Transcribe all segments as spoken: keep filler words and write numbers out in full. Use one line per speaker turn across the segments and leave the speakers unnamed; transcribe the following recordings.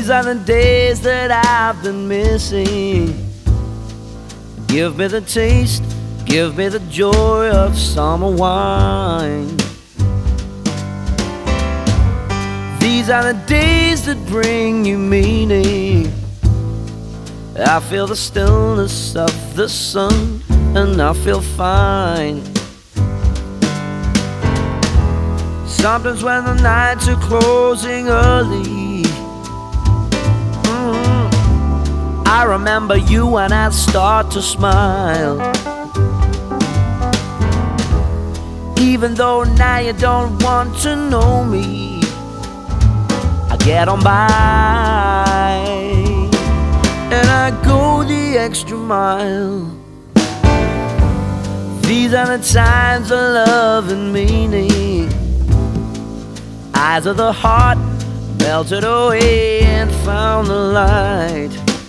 These are the days that I've been missing. Give me the taste, give me the joy of summer wine. These are the days that bring you meaning. I feel the stillness of the sun, and I feel fine. Sometimes when the nights are closing early, mm, I remember you and I start to smile. Even though now you don't want to know me, I get on by and I go the extra mile. These are the times of love and meaning. Eyes of the heart melted away and found the light.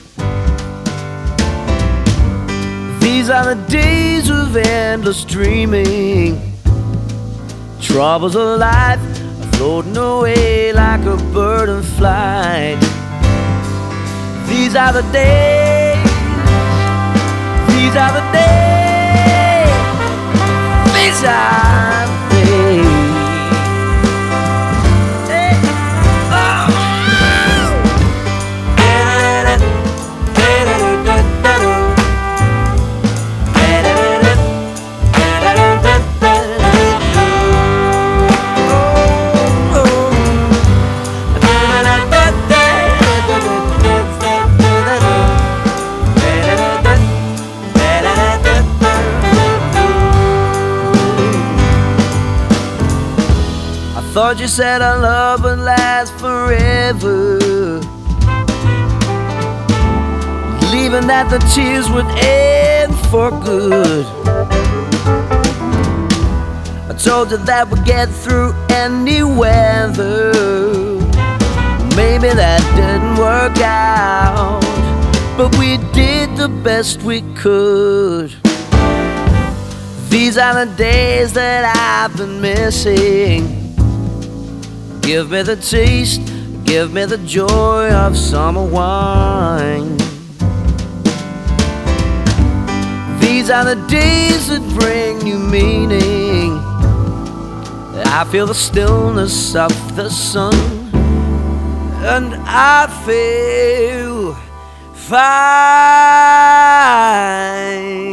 These are the days of endless dreaming. Troubles of life are floating away like a bird in flight. These are the days, these are the days, these are the days. Thought you said our love would last forever, believing that the tears would end for good. I told you that we'd get through any weather. Maybe that didn't work out, but we did the best we could. These are the days that I've been missing. Give me the taste, give me the joy of summer wine. These are the days that bring you meaning. I feel the stillness of the sun, and I feel fine.